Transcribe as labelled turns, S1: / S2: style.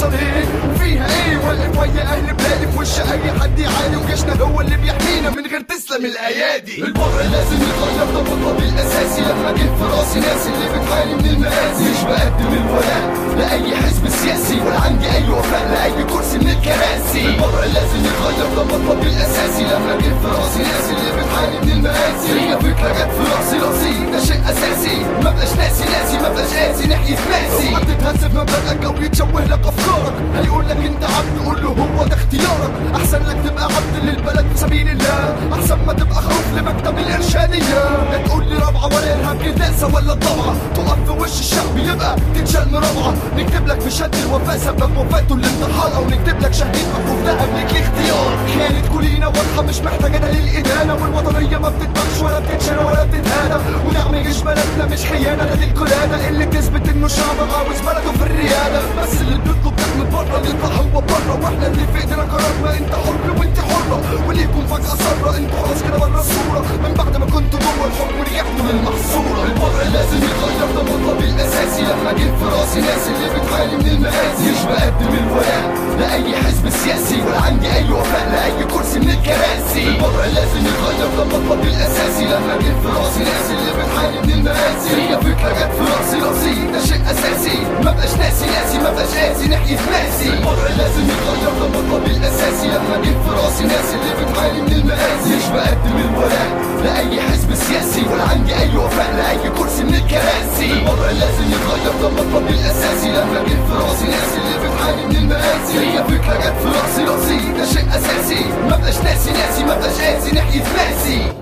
S1: هيحصل ايه وفيها ايه؟ واقف ويا اهل بلادي في وش اي حد يعاني، وجيشنا هو اللي بيحمينا من غير تسلم الايادي. الوضع لازم يتغير، ده مطلب الاساسي. لما جيت في راسي ناس اللي بتعاني من المآسي، مش بقدم الولاء لاي حزب سياسي ولا عندي اي وفاء لاي كرسي من الكراسي. الوضع لازم يتغير، ده مطلب الاساسي. لما جيت في راسي ناس اللي بتعاني من المآسي، هي فكره جت في راسي ده شيء اساسي. ما بقاش ناسي ما بقاش قاسي ناحيه ماسي. اوعى تتهز بمبادئك او يتشوه لك افكارك، هيقول لك انت عبد قول له هو ده اختيارك. احسن لك تبقى عبد للبلد في سبيل الله، احسن ما تبقى خروف لمكتب الارشاديه. لا تقول لي رابعه ولا ارهاب كداسه ولا الضبعه، تقف في وش الشعب يبقى تتشال مرابعه. نكتب لك في شهاده الوفاه سبب وفاته الانتحار، او نكتب لك شهيد محروف ذهب ليك الاختيار. خانت كلنا واضحه مش محتاجه دليل ادانه، والوطنيه ما بتتبخش ولا بتتشرى ولا بتتهانى. ونعم جيش بلدنا مش حيانه، ده دي القلاده اللي بتثبت انه شعب عاوز بلده في الرياده. بس اللي بيطلب ده من بره اللي يطلع هو بره، واحنا اللي في ايدينا قرارنا. انت حر وانت حره، وليكم فجاه سره انتوا خلاص كده بره الصوره، من بعد ما كنتوا جوه الحكم ورجعتوا للمحصوره. الوضع لازم يتغير، ده مطلب الاساسي. لما جيت في راسي ناس اللي بتعاني من المآسي، مش بقدم الولاء لاي حزب سياسي ولا عندي اي وفاء لاي كرسي من الكراسي. الوضع لازم يتغير، ده مطلب الاساسي. لما جيت في راسي ناس اللي بتعاني من المآسي، هي فكره جت في راسي ده شيء اساسي. ما بقاش ناسي ما بقاش قاسي ناحيه ماسي. الوضع لازم يتغير، ده مطلب الاساسي. لما جيت في راسي ناس اللي بتعاني من المآسي، مش بقدم الولاء لاي حزب سياسي ولا عندي اي وفاء لاي كرسي من الكراسي. الوضع لازم يتغير، ده مطلب الاساسي. لما جيت في راسي ناس اللي بتعاني من المآسي، هي فكره جت في راسي ده شيء اساسي. ما بقاش ناسي ما بقاش قاسي ناحيه ماسي.